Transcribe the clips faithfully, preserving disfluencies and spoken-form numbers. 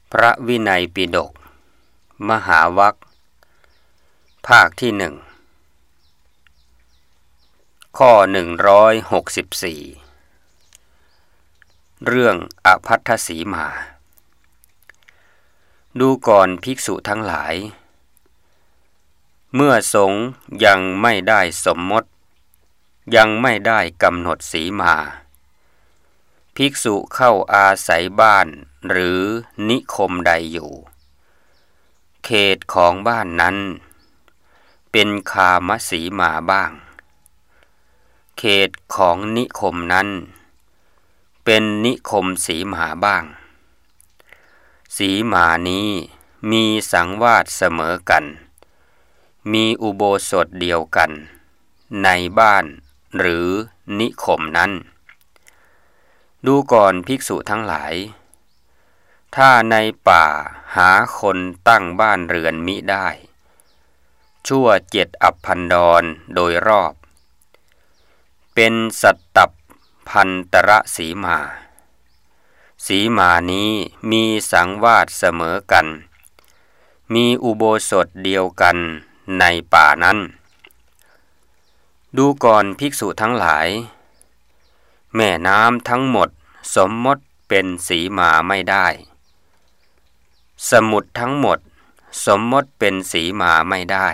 พระวินัยปิฎกมหาวรรคภาคที่หนึ่งข้อหนึ่งร้อยหกสิบสี่เรื่องอภัททสีมาดูก่อนภิกษุทั้งหลายเมื่อสงฆ์ยังไม่ได้สมมติยังไม่ได้กำหนดสีมาภิกษุเข้าอาศัยบ้านหรือนิคมใดอยู่เขตของบ้านนั้นเป็นคามสีมาบ้างเขตของนิคมนั้นเป็นนิคมสีมาบ้างสีมานี้มีสังวาสเสมอกันมีอุโบสถเดียวกันในบ้านหรือนิคมนั้นดูก่อนภิกษุทั้งหลายถ้าในป่าหาคนตั้งบ้านเรือนมิได้ชั่วเจ็ดอัปพันดรโดยรอบเป็นสัตตัปพันตรสีมาสีมานี้มีสังวาสเสมอกันมีอุโบสถเดียวกันในป่านั้นดูก่อนภิกษุทั้งหลายแม่น้ำทั้งหมดสมมติเป็นสีมาไม่ได้สมุทรทั้งหมดสมมติเป็นสีมาไม่ได้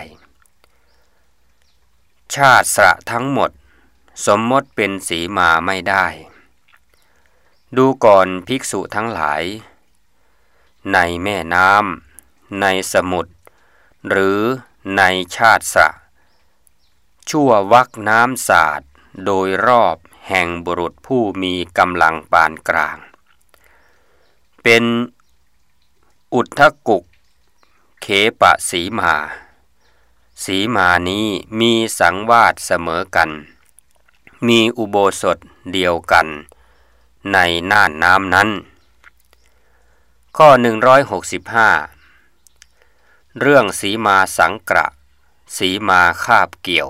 ชาติสระทั้งหมดสมมติเป็นสีมาไม่ได้ดูก่อนภิกษุทั้งหลายในแม่น้ำในสมุทรหรือในชาติสระชั่ววรรคน้ำสาดโดยรอบแห่งบุรุษผู้มีกำลังปานกลางเป็นอุทธกุกเขปะสีมาสีมานี้มีสังวาสเสมอกันมีอุโบสถเดียวกันในน่านน้ำนั้นข้อหนึ่งร้อยหกสิบห้าเรื่องสีมาสังกระสีมาคาบเกี่ยว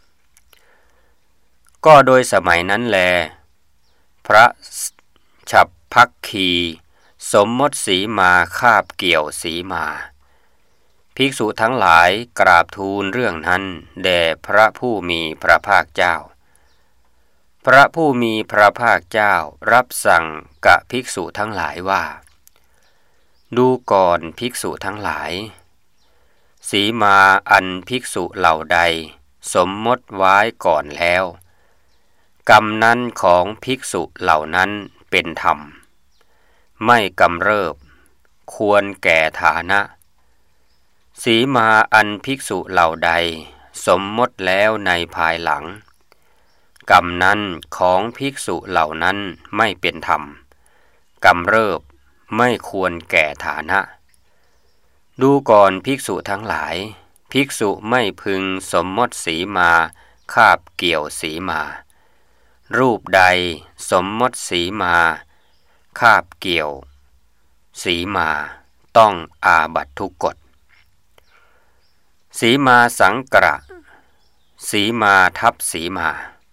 ก็โดยสมัยนั้นแลพระฉัพพคีสมมติสีมาคาบเกี่ยวสีมาภิกษุทั้งหลายกราบทูลเรื่องนั้นแด่พระผู้มีพระภาคเจ้าพระผู้มีพระภาคเจ้ารับสั่งกับภิกษุทั้งหลายว่าดูก่อนภิกษุทั้งหลายสีมาอันภิกษุเหล่าใดสมมติไว้ก่อนแล้วกรรมนั้นของภิกษุเหล่านั้นเป็นธรรมไม่กำเริบควรแก่ฐานะสีมาอันภิกษุเหล่าใดสมมติแล้วในภายหลังกรรมนั้นของภิกษุเหล่านั้นไม่เป็นธรรมกำเริบไม่ควรแก่ฐานะดูก่อนภิกษุทั้งหลายภิกษุไม่พึงสมมติสีมาคาบเกี่ยวสีมารูปใดสมมติสีมาคาบเกี่ยวสีมาต้องอาบัตทุกกฎสีมาสังกระสีมาทับสีมา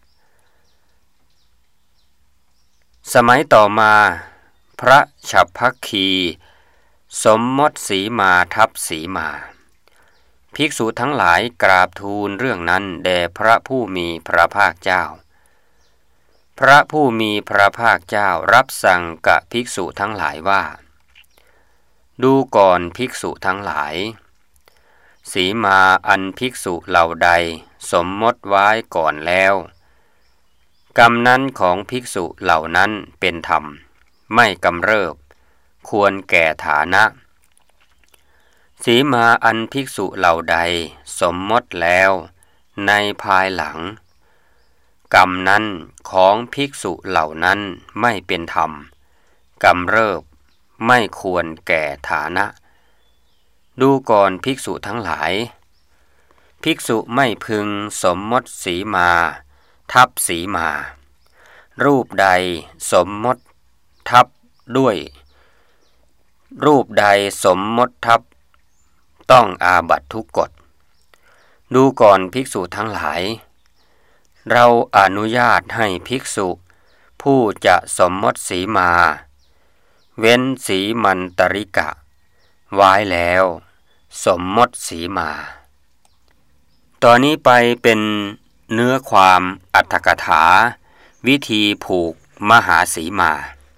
สมัยต่อมาพระฉัพพคีสมมติสีมาทับสีมาภิกษุทั้งหลายกราบทูลเรื่องนั้นแด่พระผู้มีพระภาคเจ้าพระผู้มีพระภาคเจ้ารับสั่งกับภิกษุทั้งหลายว่าดูก่อนภิกษุทั้งหลายสีมาอันภิกษุเหล่าใดสมมติไว้ก่อนแล้วกรรมนั้นของภิกษุเหล่านั้นเป็นธรรมไม่กำเริบควรแก่ฐานะสีมาอันภิกษุเหล่าใดสมมติแล้วในภายหลังกรรมนั้นของภิกษุเหล่านั้นไม่เป็นธรรมกำเริบไม่ควรแก่ฐานะดูก่อนภิกษุทั้งหลายภิกษุไม่พึงสมมติสีมาทับสีมารูปใดสมมติทับด้วยรูปใดสมมติทับต้องอาบัตทุกกฎดูก่อนภิกษุทั้งหลายเราอนุญาตให้ภิกษุผู้จะสมมติสีมาเว้นสีมันตริกะไว้แล้วสมมติสีมาตอนนี้ไปเป็นเนื้อความอรรถกถาวิธีผูกมหาสีมา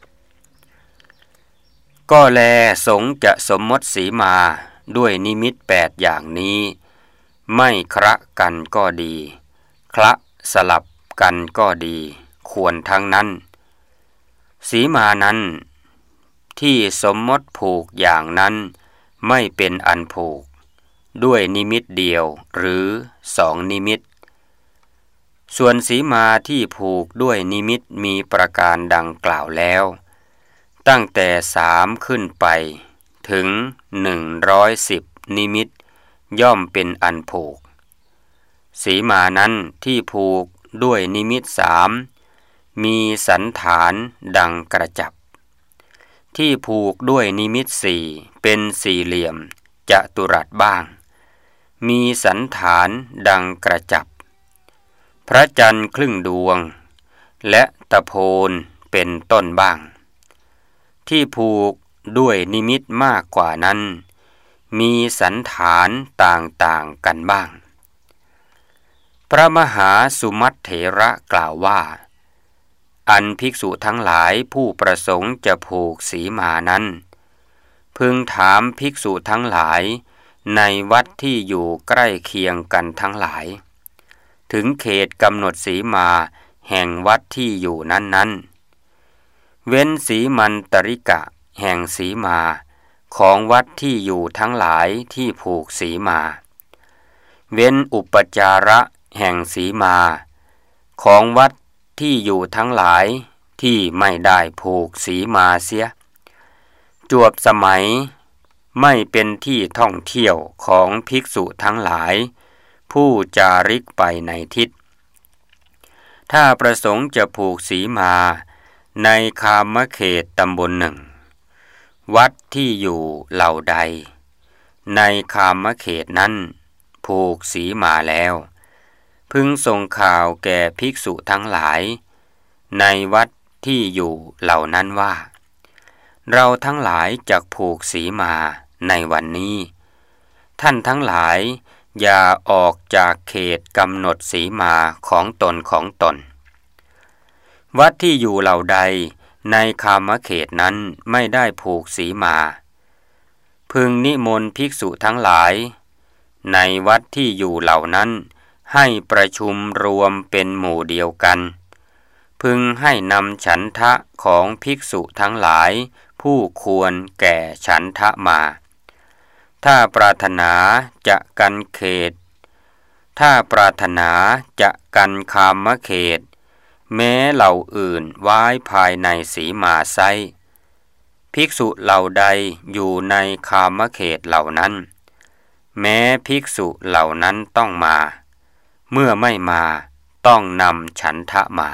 ก็แลสงฆ์จะสมมติสีมาด้วยนิมิตแปดอย่างนี้ไม่คละกันก็ดีคละสลับกันก็ดีควรทั้งนั้นสีมานั้นที่สมมติผูกอย่างนั้นไม่เป็นอันผูกด้วยนิมิตเดียวหรือสองนิมิตส่วนสีมาที่ผูกด้วยนิมิตมีประการดังกล่าวแล้วตั้งแต่สามขึ้นไปถึงหนึ่งร้อยสิบนิมิตย่อมเป็นอันผูกสีมานั้นที่ผูกด้วยนิมิตสามมีสันฐานดังกระจับที่ผูกด้วยนิมิตสี่เป็นสี่เหลี่ยมจัตุรัสบ้างมีสันฐานดังกระจับพระจันทร์ครึ่งดวงและตะโพนเป็นต้นบ้างที่ผูกด้วยนิมิตมากกว่านั้นมีสันฐานต่างๆกันบ้างพระมหาสุมัตเถระกล่าวว่าอันภิกษุทั้งหลายผู้ประสงค์จะผูกสีมานั้นพึงถามภิกษุทั้งหลายในวัดที่อยู่ใกล้เคียงกันทั้งหลายถึงเขตกำหนดสีมาแห่งวัดที่อยู่นั้นๆเว้นสีมันตริกะแห่งสีมาของวัดที่อยู่ทั้งหลายที่ผูกสีมาเว้นอุปจาระแห่งสีมาของวัดที่อยู่ทั้งหลายที่ไม่ได้ผูกสีมาเสียจวบสมัยไม่เป็นที่ท่องเที่ยวของภิกษุทั้งหลายผู้จาริกไปในทิศถ้าประสงค์จะผูกสีมาในคามเขตตำบลหนึ่งวัดที่อยู่เหล่าใดในคามเขตนั้นผูกสีมาแล้วพึงส่งข่าวแก่ภิกษุทั้งหลายในวัดที่อยู่เหล่านั้นว่าเราทั้งหลายจะผูกสีมาในวันนี้ท่านทั้งหลายอย่าออกจากเขตกำหนดสีมาของตนของตนวัดที่อยู่เหล่าใดในคามเขตนั้นไม่ได้ผูกสีมาพึงนิมนต์ภิกษุทั้งหลายในวัดที่อยู่เหล่านั้นให้ประชุมรวมเป็นหมู่เดียวกันพึงให้นำฉันทะของภิกษุทั้งหลายผู้ควรแก่ฉันทะมาถ้าปรารถนาจะกันเขตถ้าปรารถนาจะกันคามเขตแม้เหล่าอื่นไว้ภายในสีมาไซภิกษุเหล่าใดอยู่ในคามเขตเหล่านั้นแม้ภิกษุเหล่านั้นต้องมาเมื่อไม่มาต้องนำฉันทะมา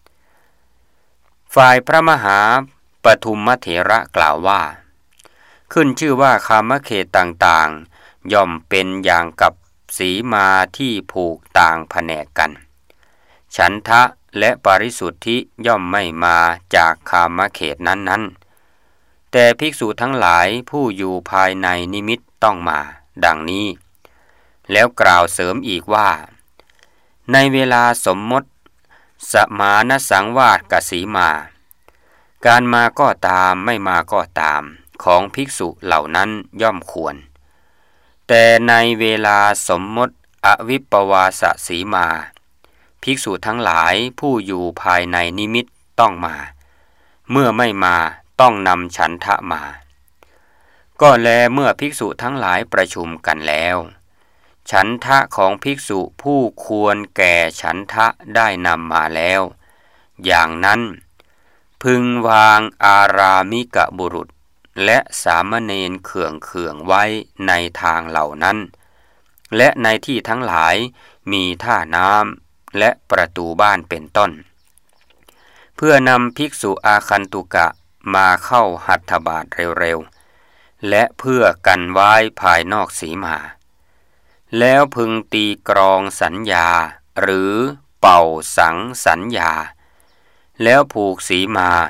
ฝ่ายพระมหาปทุมเถระกล่าวว่าขึ้นชื่อว่าคามเขตต่างๆย่อมเป็นอย่างกับสีมาที่ผูกต่างแผนกกันฉันทะและปริสุทธิย่อมไม่มาจากคามเขตนั้นๆแต่ภิกษุทั้งหลายผู้อยู่ภายในนิมิตต้องมาดังนี้แล้วกล่าวเสริมอีกว่าในเวลาสมมติสมานสังวาสกสีมาการมาก็ตามไม่มาก็ตามของภิกษุเหล่านั้นย่อมควรแต่ในเวลาสมมติอวิปวาสสีมาภิกษุทั้งหลายผู้อยู่ภายในนิมิตต้องมาเมื่อไม่มาต้องนำฉันทะมาก็แลเมื่อภิกษุทั้งหลายประชุมกันแล้วฉันทะของภิกษุผู้ควรแก่ฉันทะได้นำมาแล้วอย่างนั้นพึงวางอารามิกบุรุษและสามเณรเขื่องเขื่องไว้ในทางเหล่านั้นและในที่ทั้งหลายมีท่าน้ำและประตูบ้านเป็นต้นเพื่อนำภิกษุอาคันตุกะมาเข้าหัตถบาทเร็วๆและเพื่อกันไว้ภายนอกสีมาแล้วพึงตีกรองสัญญาหรือเป่าสังสัญญาแล้วผูกสีมา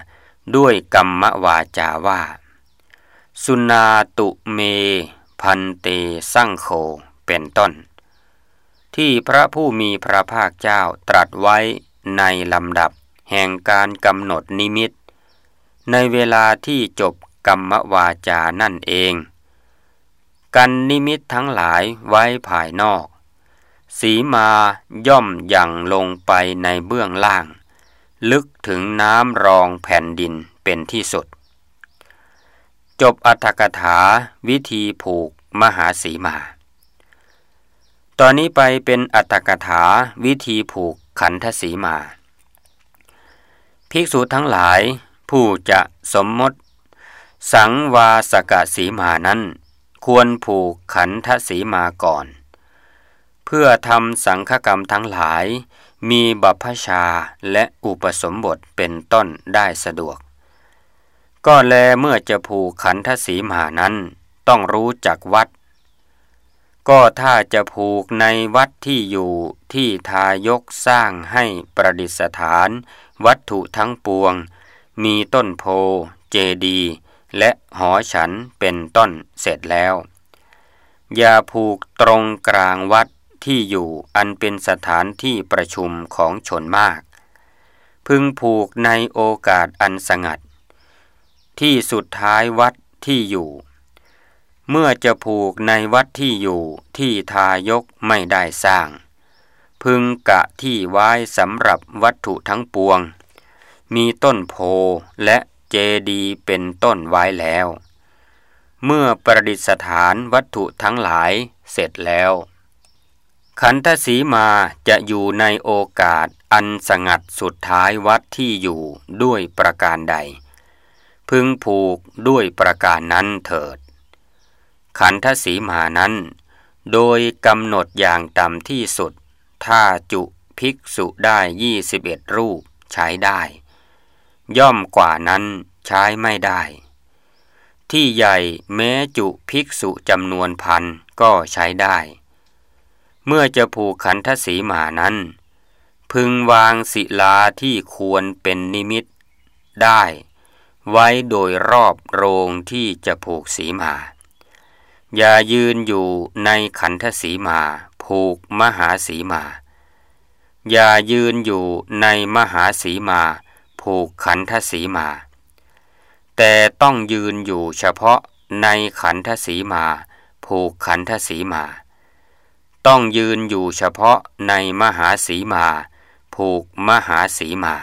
ด้วยกรรมวาจาว่าสุนาตุเมพันเตสังโฆเป็นต้นที่พระผู้มีพระภาคเจ้าตรัสไว้ในลำดับแห่งการกำหนดนิมิตในเวลาที่จบกรรมวาจานั่นเองกันนิมิตทั้งหลายไว้ภายนอกสีมาย่อมหยั่งลงไปในเบื้องล่างลึกถึงน้ำรองแผ่นดินเป็นที่สุดจบอรรถกถาวิธีผูกมหาสีมาตอนนี้ไปเป็นอรรถกถาวิธีผูกขันธสีมาภิกษุทั้งหลายผู้จะสมมติสังวาสกสีมานั้นควรผูกขันธสีมาก่อนเพื่อทำสังฆกรรมทั้งหลายมีบัพพชาและอุปสมบทเป็นต้นได้สะดวกก็แลเมื่อจะผูกขันธสีมานั้นต้องรู้จักวัดก็ถ้าจะผูกในวัดที่อยู่ที่ทายกสร้างให้ประดิษฐานวัตถุทั้งปวงมีต้นโพเจดีย์และหอฉันเป็นต้นเสร็จแล้วอย่าผูกตรงกลางวัดที่อยู่อันเป็นสถานที่ประชุมของชนมากพึงผูกในโอกาสอันสงัดที่สุดท้ายวัดที่อยู่เมื่อจะผูกในวัดที่อยู่ที่ทายกไม่ได้สร้างพึงกะที่ไว้สำหรับวัตถุทั้งปวงมีต้นโพและเจดีย์เป็นต้นไว้แล้วเมื่อประดิษฐานวัตถุทั้งหลายเสร็จแล้วขันธสีมาจะอยู่ในโอกาสอันสงัดสุดท้ายวัดที่อยู่ด้วยประการใดพึงผูกด้วยประการนั้นเถิดขันธสีมานั้นโดยกำหนดอย่างต่ำที่สุดถ้าจุภิกษุได้ยี่สิบเอ็ดรูปใช้ได้ย่อมกว่านั้นใช้ไม่ได้ที่ใหญ่แม้จุภิกษุจำนวนพันก็ใช้ได้เมื่อจะผูกขันธสีมานั้นพึงวางศิลาที่ควรเป็นนิมิตได้ไว้โดยรอบโรงที่จะผูกสีมาอย่ายืนอยู่ในขันธสีมาผูกมหาสีมาอย่ายืนอยู่ในมหาสีมาผูกขันธสีมาแต่ต้องยืนอยู่เฉพาะในขันธสีมาผูกขันธสีมาต้องยืนอยู่เฉพาะในมหาสีมาผูกมหาสีมา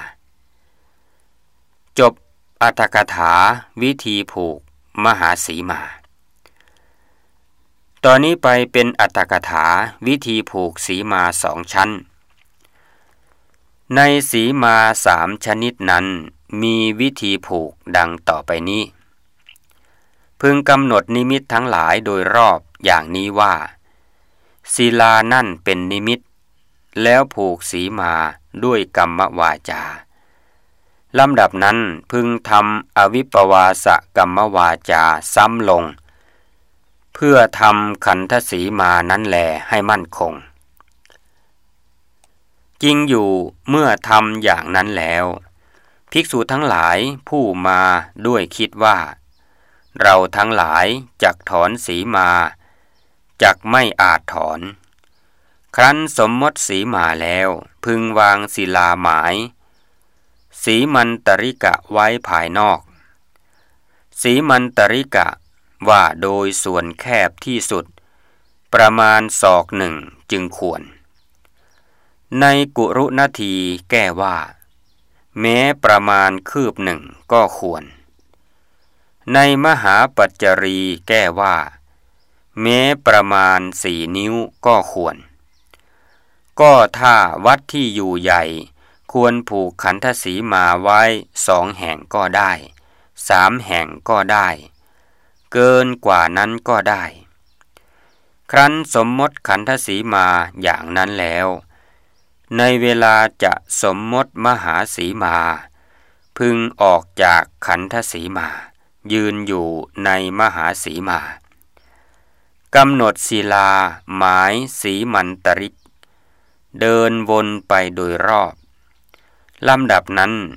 จบอรรถกถาวิธีผูกมหาสีมาตอนนี้ไปเป็นอรรถกถาวิธีผูกสีมาสองชั้นในสีมาสามชนิดนั้นมีวิธีผูกดังต่อไปนี้พึงกำหนดนิมิตทั้งหลายโดยรอบอย่างนี้ว่าศิลานั่นเป็นนิมิตแล้วผูกสีมาด้วยกรรมวาจาลำดับนั้นพึงทำอวิปวาสกรรมวาจาซ้ำลงเพื่อทำขันธสีมานั้นแลให้มั่นคงจริงอยู่เมื่อทำอย่างนั้นแล้วภิกษุทั้งหลายผู้มาด้วยคิดว่าเราทั้งหลายจักถอนสีมาจักไม่อาจถอนครั้นสมมติสีมาแล้วพึงวางศิลาหมายสีมันตริกะไว้ภายนอกสีมันตริกะว่าโดยส่วนแคบที่สุดประมาณศอกหนึ่งจึงควรในกุรุนาทีแก้ว่าแม้ประมาณคืบหนึ่งก็ควรในมหาปัจจรีแก้ว่าแม้ประมาณสี่นิ้วก็ควรก็ถ้าวัดที่อยู่ใหญ่ควรผูกขันธสีมาไว้สองแห่งก็ได้สามแห่งก็ได้เกินกว่านั้นก็ได้ครั้นสมมติขันธสีมาอย่างนั้นแล้วในเวลาจะสมมติมหาสีมาพึงออกจากขันธสีมายืนอยู่ในมหาสีมากำหนดศิลาหมายสีมันตริกเดินวนไปโดยรอบลำดับนั้น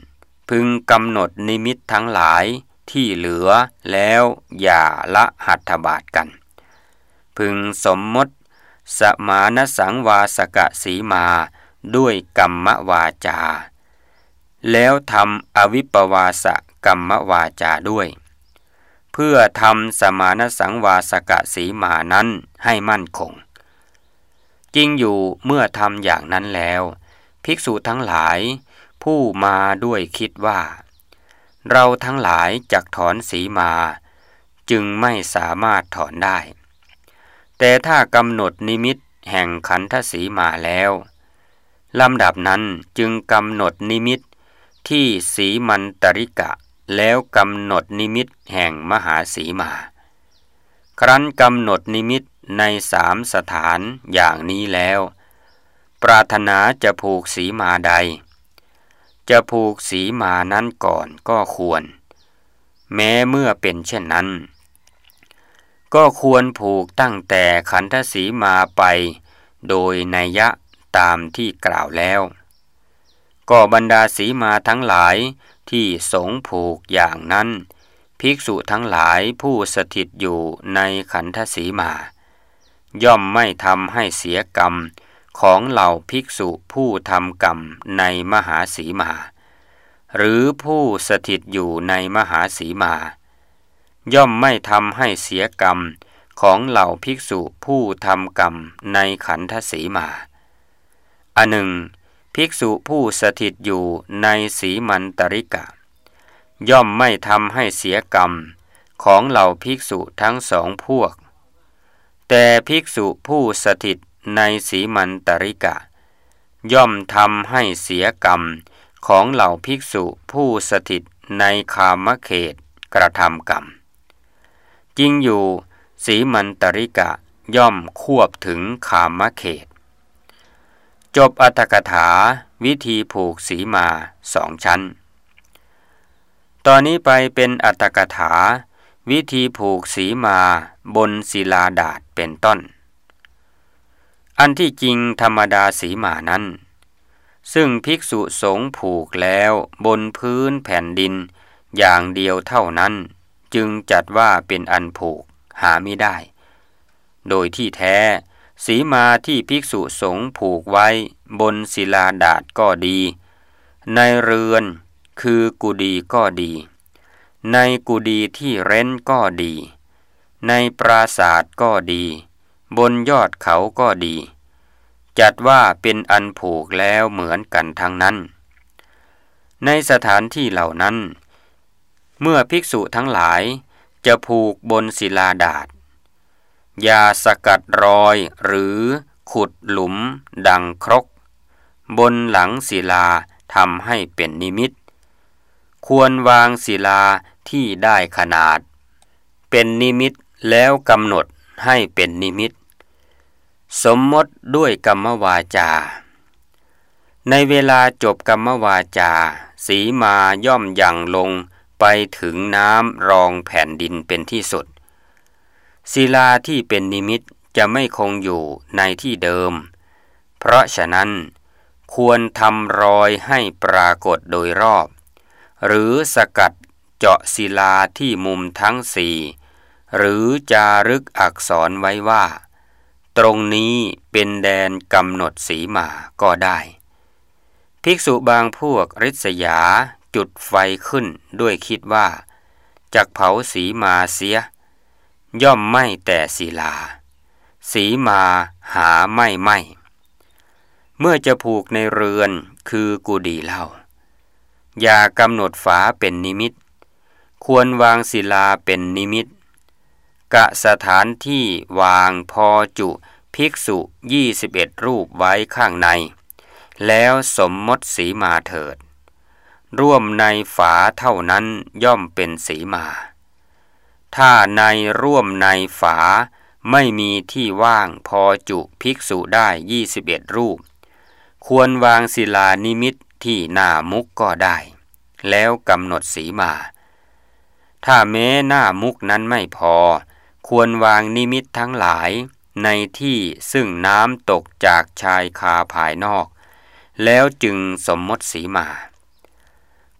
พึงกำหนดนิมิตทั้งหลายที่เหลือแล้วอย่าละหัตถบาทกันพึงสมมติสมานสังวาสกสีมาด้วยกัมมวาจาแล้วทำอวิปวาสกัมมวาจาด้วยเพื่อทำสมานสังวาสกสีมานั้นให้มั่นคงจริงอยู่เมื่อทำอย่างนั้นแล้วภิกษุทั้งหลายผู้มาด้วยคิดว่าเราทั้งหลายจักถอนสีมาจึงไม่สามารถถอนได้แต่ถ้ากำหนดนิมิตแห่งขันธสีมาแล้วลำดับนั้นจึงกำหนดนิมิตที่สีมันตริกะแล้วกำหนดนิมิตแห่งมหาสีมาครั้นกำหนดนิมิตในสามสถานอย่างนี้แล้วปรารถนาจะผูกสีมาใดจะผูกสีมานั้นก่อนก็ควรแม้เมื่อเป็นเช่นนั้นก็ควรผูกตั้งแต่ขันธสีมาไปโดยนัยยะตามที่กล่าวแล้วก็บรรดาสีมาทั้งหลายที่สงฆ์ผูกอย่างนั้นภิกษุทั้งหลายผู้สถิตอยู่ในขันธสีมาย่อมไม่ทำให้เสียกรรมของเหล่าภิกษุผู้ทำกรรมในมหาสีมาหรือผู้สถิตอยู่ในมหาสีมาย่อมไม่ทำให้เสียกรรมของเหล่าภิกษุผู้ทำกรรมในขันธสีมาอันหนึ่งภิกษุผู้สถิตอยู่ในสีมันตริกะย่อมไม่ทำให้เสียกรรมของเหล่าภิกษุทั้งสองพวกแต่ภิกษุผู้สถิตในสีมันตริกะย่อมทำให้เสียกรรมของเหล่าภิกษุผู้สถิตในคามเขตกระทำกรรมจริงอยู่สีมันตริกะย่อมควบถึงคามเขตจบอรรถกถาวิธีผูกสีมาสองชั้นตอนนี้ไปเป็นอรรถกถาวิธีผูกสีมาบนศิลาดาษเป็นต้นอันที่จริงธรรมดาสีมานั้นซึ่งภิกษุสงฆ์ผูกแล้วบนพื้นแผ่นดินอย่างเดียวเท่านั้นจึงจัดว่าเป็นอันผูกหาไม่ได้โดยที่แท้สีมาที่ภิกษุสงฆ์ผูกไว้บนศิลาดาษก็ดีในเรือนคือกุฏิก็ดีในกุฏิที่เร้นก็ดีในปราสาทก็ดีบนยอดเขาก็ดีจัดว่าเป็นอันผูกแล้วเหมือนกันทั้งนั้นในสถานที่เหล่านั้นเมื่อภิกษุทั้งหลายจะผูกบนศิลาดาษอย่าสกัดรอยหรือขุดหลุมดังครกบนหลังศิลาทำให้เป็นนิมิตควรวางศิลาที่ได้ขนาดเป็นนิมิตแล้วกำหนดให้เป็นนิมิตสมมติด้วยกัมมวาจาในเวลาจบกัมมวาจาสีมาย่อมยั่งลงไปถึงน้ำรองแผ่นดินเป็นที่สุดศิลาที่เป็นนิมิตจะไม่คงอยู่ในที่เดิมเพราะฉะนั้นควรทำรอยให้ปรากฏโดยรอบหรือสกัดเจาะศิลาที่มุมทั้งสี่หรือจารึกอักษรไว้ว่าตรงนี้เป็นแดนกำหนดสีมาก็ได้ภิกษุบางพวกริษยาจุดไฟขึ้นด้วยคิดว่าจักเผาสีมาเสียย่อมไหม้แต่ศิลาสีมาหาไม่ไหม้เมื่อจะผูกในเรือนคือกุฏิเล่าอย่ากำหนดฝาเป็นนิมิตควรวางศิลาเป็นนิมิตกะสถานที่วางพอจุภิกษุยี่สิบเอ็ดรูปไว้ข้างในแล้วสมมติสีมาเถิดร่วมในฝาเท่านั้นย่อมเป็นสีมาถ้าในร่วมในฝาไม่มีที่ว่างพอจุภิกษุได้ยี่สิบเอ็ดรูปควรวางศิลานิมิตที่หน้ามุกก็ได้แล้วกำหนดสีมาถ้าแม้หน้ามุกนั้นไม่พอควรวางนิมิตทั้งหลายในที่ซึ่งน้ำตกจากชายคาภายนอกแล้วจึงสมมติสีมา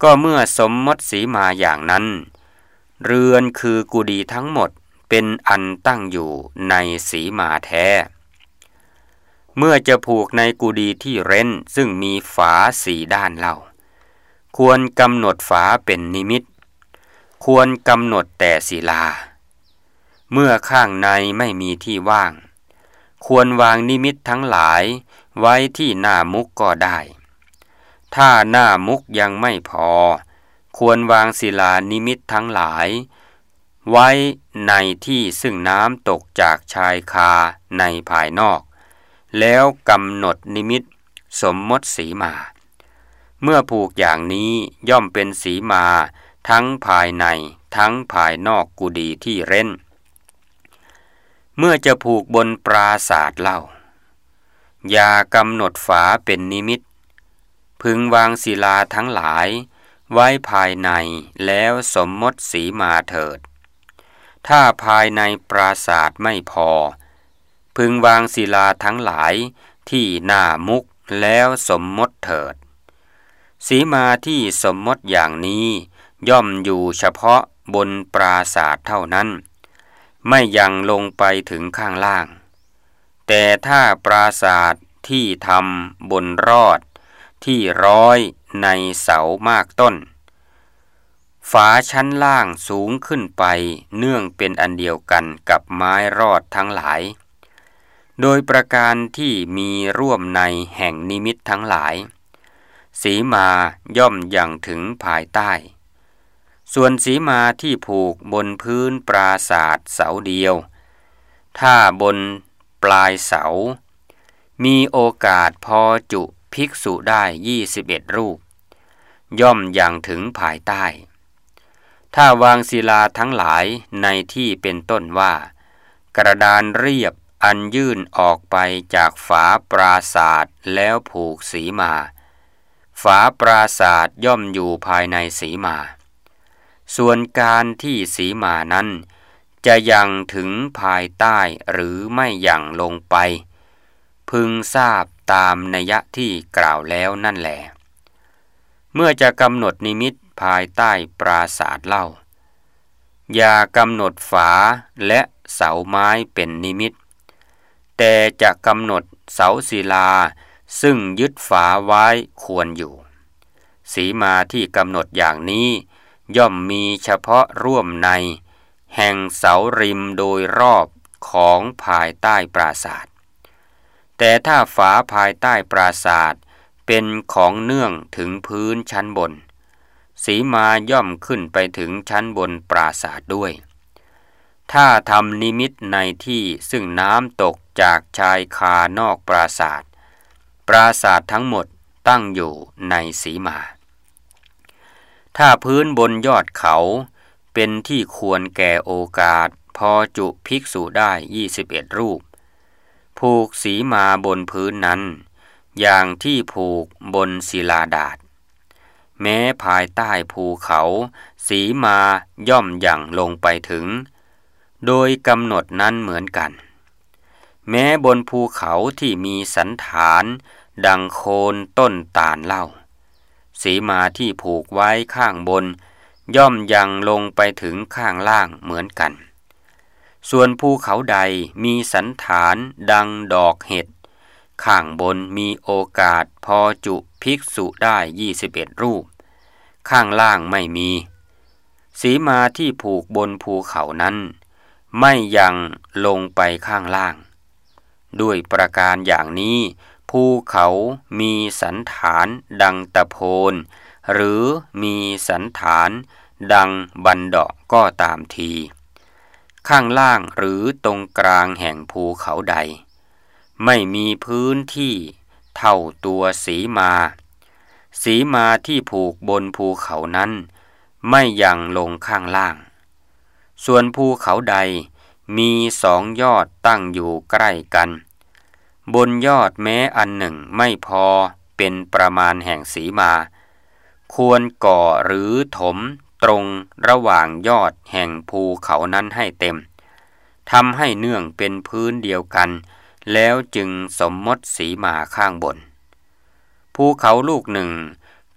ก็เมื่อสมมติสีมาอย่างนั้นเรือนคือกุฏิทั้งหมดเป็นอันตั้งอยู่ในสีมาแท้เมื่อจะผูกในกุฏิที่เร้นซึ่งมีฝาสี่ด้านเล่าควรกำหนดฝาเป็นนิมิตควรกำหนดแต่ศิลาเมื่อข้างในไม่มีที่ว่างควรวางนิมิตทั้งหลายไว้ที่หน้ามุกก็ได้ถ้าหน้ามุกยังไม่พอควรวางศิลานิมิตทั้งหลายไว้ในที่ซึ่งน้ำตกจากชายคาในภายนอกแล้วกำหนดนิมิตสมมติสีมาเมื่อผูกอย่างนี้ย่อมเป็นสีมาทั้งภายในทั้งภายนอกกุฏิที่เร้นเมื่อจะผูกบนปราสาทเล่าอย่ากำหนดฝาเป็นนิมิตพึงวางศิลาทั้งหลายไว้ภายในแล้วสมมติสีมาเถิดถ้าภายในปราสาทไม่พอพึงวางศิลาทั้งหลายที่หน้ามุกแล้วสมมติเถิดสีมาที่สมมติอย่างนี้ย่อมอยู่เฉพาะบนปราสาทเท่านั้นไม่ยังลงไปถึงข้างล่างแต่ถ้าปราสาทที่ทำบนรอดที่ร้อยในเสามากต้นฝาชั้นล่างสูงขึ้นไปเนื่องเป็นอันเดียวกันกับไม้รอดทั้งหลายโดยประการที่มีร่วมในแห่งนิมิตทั้งหลายสีมาย่อมยังถึงภายใต้ส่วนสีมาที่ผูกบนพื้นปราสาทเสาเดียวถ้าบนปลายเสามีโอกาสพอจุภิกษุได้ยี่สิบเอ็ดรูปย่อมยังถึงภายใต้ถ้าวางศิลาทั้งหลายในที่เป็นต้นว่ากระดานเรียบอันยื่นออกไปจากฝาปราสาทแล้วผูกสีมาฝาปราสาทย่อมอยู่ภายในสีมาส่วนการที่สีมานั้นจะยังถึงภายใต้หรือไม่ยังลงไปพึงทราบตามนัยที่กล่าวแล้วนั่นแหละเมื่อจะกำหนดนิมิตภายใต้ปราสาทเล่าอย่ากำหนดฝาและเสาไม้เป็นนิมิตแต่จะกำหนดเสาศิลาซึ่งยึดฝาไว้ควรอยู่สีมาที่กำหนดอย่างนี้ย่อมมีเฉพาะร่วมในแห่งเสาริมโดยรอบของภายใต้ปราสาทแต่ถ้าฝาภายใต้ปราสาทเป็นของเนื่องถึงพื้นชั้นบนสีมาย่อมขึ้นไปถึงชั้นบนปราสาทด้วยถ้าทำนิมิตในที่ซึ่งน้ำตกจากชายคานอกปราสาทปราสาททั้งหมดตั้งอยู่ในสีมาถ้าพื้นบนยอดเขาเป็นที่ควรแก่โอกาสพอจุภิกษุได้ยี่สิบเอ็ดรูปผูกสีมาบนพื้นนั้นอย่างที่ผูกบนศิลาดาษแม้ภายใต้ภูเขาสีมาย่อมหยั่งลงไปถึงโดยกำหนดนั้นเหมือนกันแม้บนภูเขาที่มีสันฐานดังโคนต้นตาลเล่าสีมาที่ผูกไว้ข้างบนย่อมยังลงไปถึงข้างล่างเหมือนกันส่วนภูเขาใดมีสันฐานดังดอกเห็ดข้างบนมีโอกาสพอจุภิกษุได้ยี่สิบเอ็ดรูปข้างล่างไม่มีสีมาที่ผูกบนภูเขานั้นไม่ยังลงไปข้างล่างด้วยประการอย่างนี้ภูเขามีสันฐานดังตะโพนหรือมีสันฐานดังบันเดาะก็ตามทีข้างล่างหรือตรงกลางแห่งภูเขาใดไม่มีพื้นที่เท่าตัวสีมาสีมาที่ผูกบนภูเขานั้นไม่ยังลงข้างล่างส่วนภูเขาใดมีสองยอดตั้งอยู่ใกล้กันบนยอดแม้อันหนึ่งไม่พอเป็นประมาณแห่งสีมาควรก่อหรือถมตรงระหว่างยอดแห่งภูเขานั้นให้เต็มทำให้เนื่องเป็นพื้นเดียวกันแล้วจึงสมมติสีมาข้างบนภูเขาลูกหนึ่ง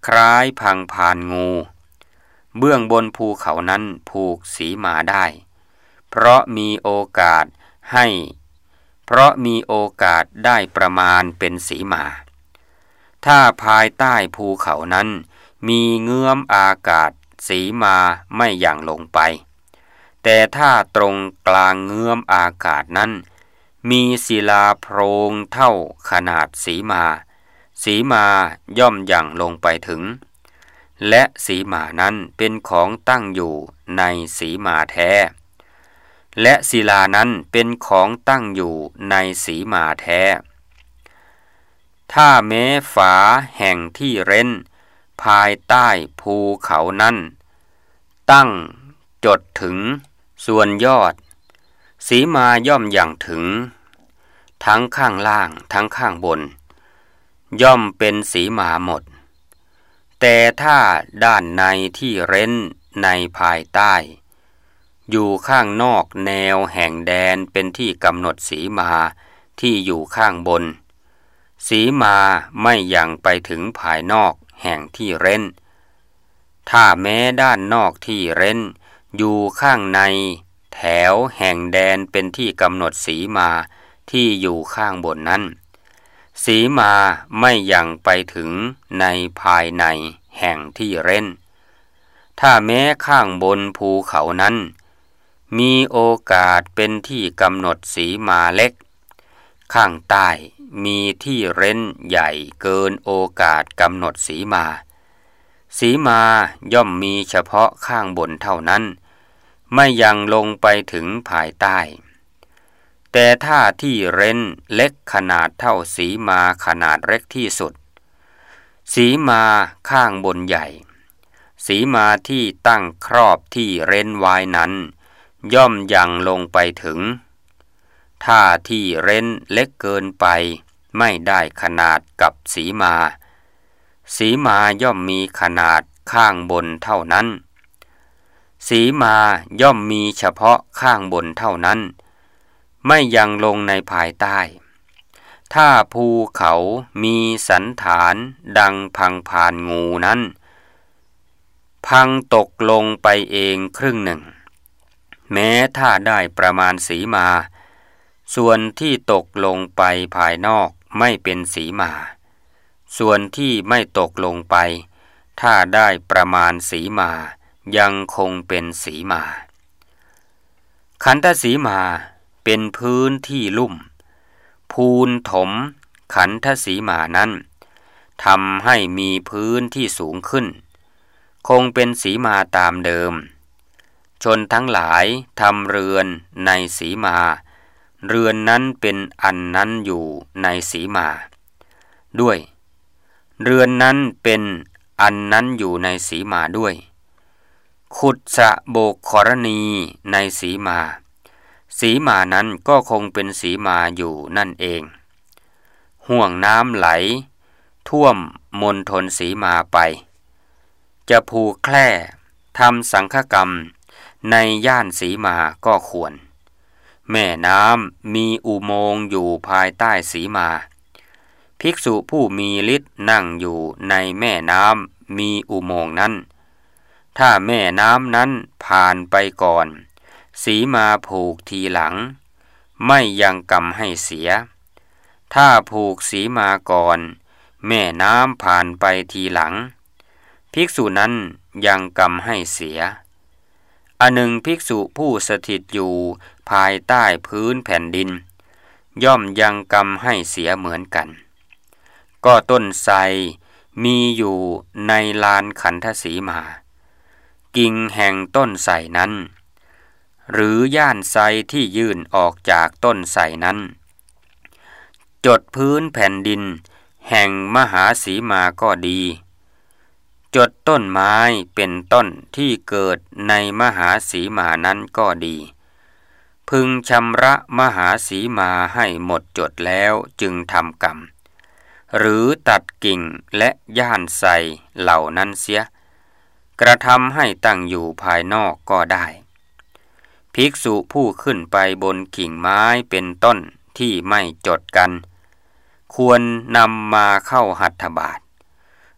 คล้ายพังพานงูเบื้องบนภูเขานั้นผูกสีมาได้เพราะมีโอกาสให้เพราะมีโอกาสได้ประมาณเป็นสีมาถ้าภายใต้ภูเขานั้นมีเงื้อมอากาศสีมาไม่หยั่งลงไปแต่ถ้าตรงกลางเงื้อมอากาศนั้นมีศิลาโพรงเท่าขนาดสีมาสีมาย่อมหยั่งลงไปถึงและสีมานั้นเป็นของตั้งอยู่ในสีมาแท้และศิลานั้นเป็นของตั้งอยู่ในสีมาแท้ถ้าแม้ฝาแห่งที่เร้นภายใต้ภูเขานั้นตั้งจดถึงส่วนยอดสีมาย่อมหยั่งถึงทั้งข้างล่างทั้งข้างบนย่อมเป็นสีมาหมดแต่ถ้าด้านในที่เร้นในภายใต้อยู่ข้างนอกแนวแห่งแดนเป็นที่กำหนดสีมาที่อยู่ข้างบนสีมาไม่ยังไปถึงภายนอกแห่งที่เร้นถ้าแม้ด้านนอกที่เร้นอยู่ข้างในแถวแห่งแดนเป็นที่กำหนดสีมาที่อยู่ข้างบนนั้นสีมาไม่ยังไปถึงในภายในแห่งที่เร้นถ้าแม้ข้างบนภูเขานั้นมีโอกาสเป็นที่กำหนดสีมาเล็กข้างใต้มีที่เร้นใหญ่เกินโอกาสกำหนดสีมาสีมาย่อมมีเฉพาะข้างบนเท่านั้นไม่ยังลงไปถึงภายใต้แต่ถ้าที่เร้นเล็กขนาดเท่าสีมาขนาดเล็กที่สุดสีมาข้างบนใหญ่สีมาที่ตั้งครอบที่เร้นไว้นั้นย่อมยังลงไปถึงถ้าที่เร้นเล็กเกินไปไม่ได้ขนาดกับสีมาสีมาย่อมมีขนาดข้างบนเท่านั้นสีมาย่อมมีเฉพาะข้างบนเท่านั้นไม่ยังลงในภายใต้ถ้าภูเขามีสันฐานดังพังพานงูนั้นพังตกลงไปเองครึ่งหนึ่งแม้ถ้าได้ประมาณสีมาส่วนที่ตกลงไปภายนอกไม่เป็นสีมาส่วนที่ไม่ตกลงไปถ้าได้ประมาณสีมายังคงเป็นสีมาขันธสีมาเป็นพื้นที่ลุ่มพูนถมขันธสีมานั้นทำให้มีพื้นที่สูงขึ้นคงเป็นสีมาตามเดิมชนทั้งหลายทำเรือนในสีมาเรือนนั้นเป็นอันนั้นอยู่ในสีมาด้วยเรือนนั้นเป็นอันนั้นอยู่ในสีมาด้วยขุดสระโบกขรณีในสีมาสีมานั้นก็คงเป็นสีมาอยู่นั่นเองห่วงน้ำไหลท่วมมณฑลสีมาไปจะผูกแคร่ทำสังฆกรรมในย่านสีมาก็ควรแม่น้ำมีอุโมงค์อยู่ภายใต้สีมาภิกษุผู้มีฤทธิ์นั่งอยู่ในแม่น้ำมีอุโมงค์นั้นถ้าแม่น้ำนั้นผ่านไปก่อนสีมาผูกทีหลังไม่ยังกรรมให้เสียถ้าผูกสีมาก่อนแม่น้ำผ่านไปทีหลังภิกษุนั้นยังกรรมให้เสียอันหนึ่งภิกษุผู้สถิตอยู่ภายใต้พื้นแผ่นดินย่อมยังกรรมให้เสียเหมือนกันก็ต้นไทรมีอยู่ในลานขันธสีมากิ่งแห่งต้นไทรนั้นหรือย่านไทรที่ยื่นออกจากต้นไทรนั้นจดพื้นแผ่นดินแห่งมหาสีมาก็ดีจดต้นไม้เป็นต้นที่เกิดในมหาสีมานั้นก็ดีพึงชำระมหาสีมาให้หมดจดแล้วจึงทำกรรมหรือตัดกิ่งและย่านไทรเหล่านั้นเสียกระทำให้ตั้งอยู่ภายนอกก็ได้ภิกษุผู้ขึ้นไปบนกิ่งไม้เป็นต้นที่ไม่จดกันควรนำมาเข้าหัตถบาต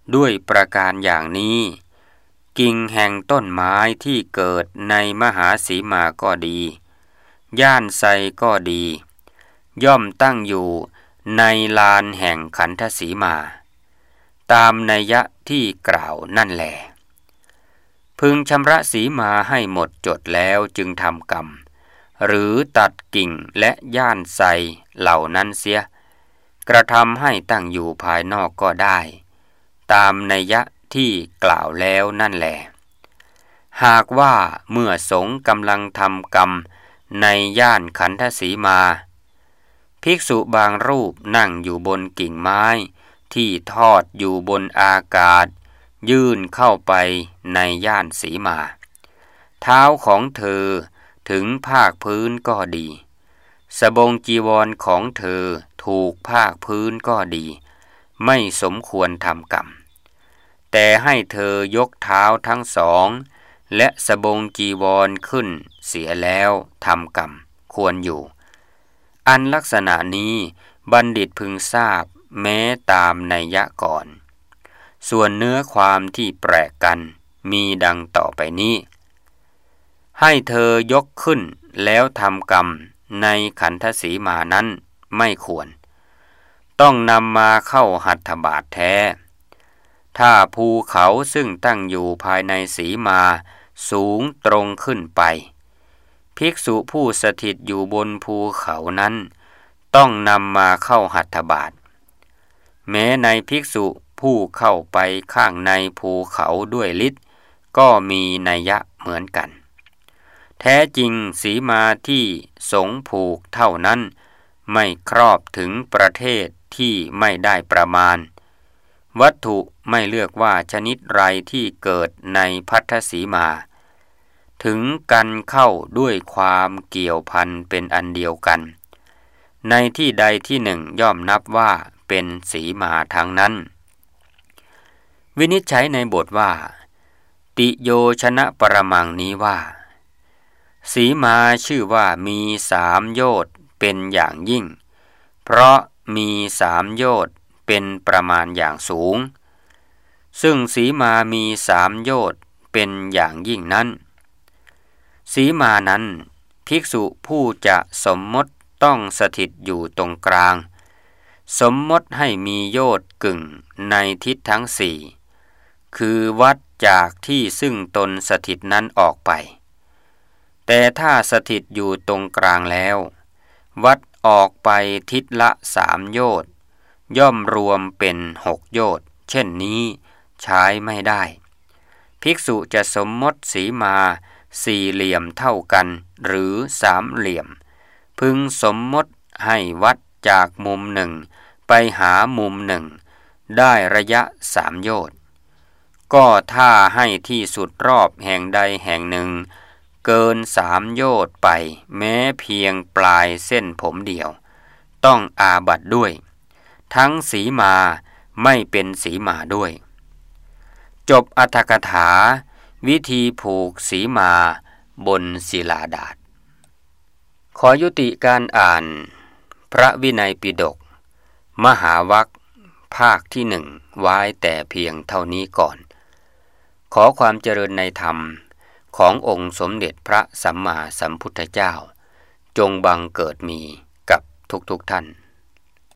ด้วยประการอย่างนี้กิ่งแห่งต้นไม้ที่เกิดในมหาสีมาก็ดีย่านไซก็ดีย่อมตั้งอยู่ในลานแห่งขันธสีมาตามนัยยะที่กล่าวนั่นแลพึงชำระสีมาให้หมดจดแล้วจึงทำกรรมหรือตัดกิ่งและย่านไซเหล่านั้นเสียกระทำให้ตั้งอยู่ภายนอกก็ได้ตามนัยยะที่กล่าวแล้วนั่นแลหากว่าเมื่อสงฆ์กำลังทำกรรมในย่านขันธสีมาภิกษุบางรูปนั่งอยู่บนกิ่งไม้ที่ทอดอยู่บนอากาศยื่นเข้าไปในย่านสีมาเท้าของเธอถึงภาคพื้นก็ดีสบงจีวรของเธอถูกภาคพื้นก็ดีไม่สมควรทำกรรมแต่ให้เธอยกเท้าทั้งสองและสบงจีวรขึ้นเสียแล้วทำกรรมควรอยู่อันลักษณะนี้บัณฑิตพึงทราบแม้ตามนัยยะก่อนส่วนเนื้อความที่แปลกกันมีดังต่อไปนี้ให้เธอยกขึ้นแล้วทำกรรมในขันธสีมานั้นไม่ควรต้องนำมาเข้าหัตถบาทแท้ถ้าภูเขาซึ่งตั้งอยู่ภายในสีมาสูงตรงขึ้นไปภิกษุผู้สถิตอยู่บนภูเขานั้นต้องนำมาเข้าหัตถบาทแม้ในภิกษุผู้เข้าไปข้างในภูเขาด้วยฤทธิ์ก็มีนัยยะเหมือนกันแท้จริงสีมาที่สงฆ์ผูกเท่านั้นไม่ครอบถึงประเทศที่ไม่ได้ประมาณวัตถุไม่เลือกว่าชนิดไรที่เกิดในพัทธสีมาถึงกันเข้าด้วยความเกี่ยวพันเป็นอันเดียวกันในที่ใดที่หนึ่งย่อมนับว่าเป็นสีมาทั้งนั้นวินิจฉัยในบทว่าติโยชนะปรมังนี้ว่าสีมาชื่อว่ามีสามโยชน์เป็นอย่างยิ่งเพราะมีสามโยชน์เป็นประมาณอย่างสูงซึ่งสีมามีสามโยชน์เป็นอย่างยิ่งนั้นสีมานั้นภิกษุผู้จะสมมติต้องสถิตอยู่ตรงกลางสมมติให้มีโยชน์กึ่งในทิศทั้งสี่คือวัดจากที่ซึ่งตนสถิตนั้นออกไปแต่ถ้าสถิตอยู่ตรงกลางแล้ววัดออกไปทิศละสามโยชน์ย่อมรวมเป็นหกโยชน์เช่นนี้ใช้ไม่ได้ภิกษุจะสมมติสีมาสี่เหลี่ยมเท่ากันหรือสามเหลี่ยมพึงสมมติให้วัดจากมุมหนึ่งไปหามุมหนึ่งได้ระยะสามโยชน์ก็ถ้าให้ที่สุดรอบแห่งใดแห่งหนึ่งเกินสามโยชน์ไปแม้เพียงปลายเส้นผมเดียวต้องอาบัติด้วยทั้งสีมาไม่เป็นสีมาด้วยจบอรรถกถาวิธีผูกสีมาบนศิลาดาษขอยุติการอ่านพระวินัยปิฎกมหาวรรคภาคที่หนึ่งไว้แต่เพียงเท่านี้ก่อนขอความเจริญในธรรมขององค์สมเด็จพระสัมมาสัมพุทธเจ้าจงบังเกิดมีกับทุกๆท่าน